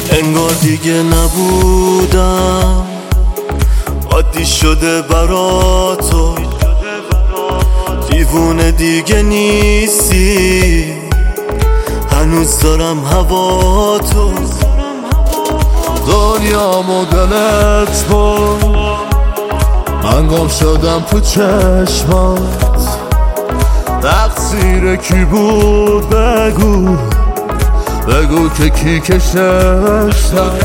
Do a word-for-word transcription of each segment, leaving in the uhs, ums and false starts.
انگار دیگه نبودم، عادی شده برا تو، دیوونه دیگه نیستی، هنوز دارم هوا تو. دنیامو دلت بود، من گم شدم تو چشمات. تقصیر کی بود بگو، بگو که کی کششتم.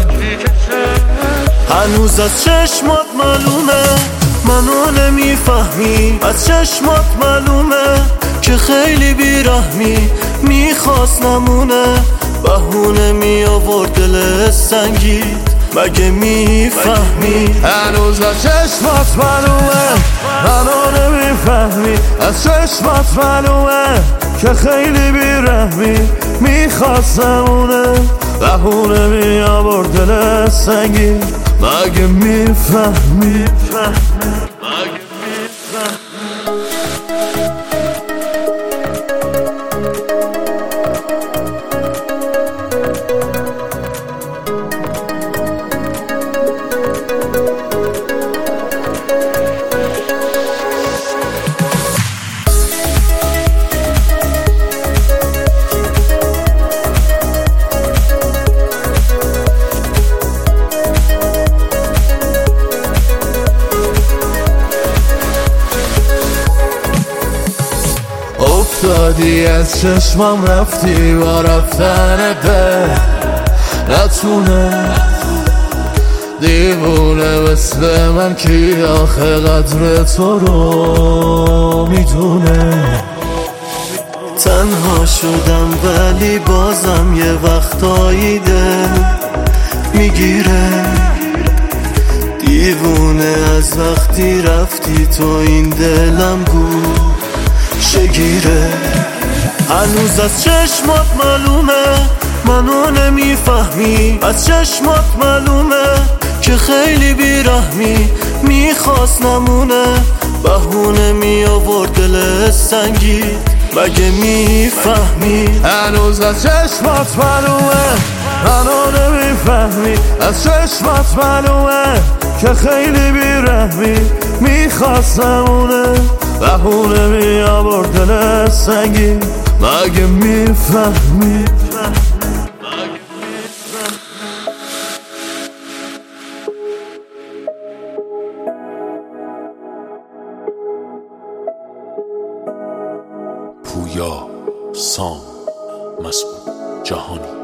هنوز از چشمات معلومه منو نمیفهمی، از چشمات معلومه که خیلی بیرحمی، میخواست نمونه بهونه می آورد دل سنگید، مگه میفهمی؟ هنوز از چشمات معلومه منو نمیفهمی، از چشمات معلومه که خیلی بیرحمی، میخواست نمونه بهونه می آورد دل سنگید، مگه میفهمی؟ مگه میفهمی؟ افتادی از چشمم رفتی با رفتن ده، نتونه دیوونه مثل من کی آخه قدر تو رو میدونه. تنها شدم ولی بازم یه وقتایی دل میگیره، دیوونه از وقتی رفتی تو این دلم گوشگیره. هنوز از چشمات معلومه منو نمیفهمی، از چشمات معلومه که خیلی بیرحمی، میخواست نمونه بهونه می آورد دل سنگید، مگه میفهمی؟ هنوز از چشمات معلومه منو نمیفهمی، از چشمات معلومه که خیلی بیرحمی، میخواست نمونه بهونه می آورد دل سنگید، مگه میفهمی؟ پویا، سام، مسعود جهانی.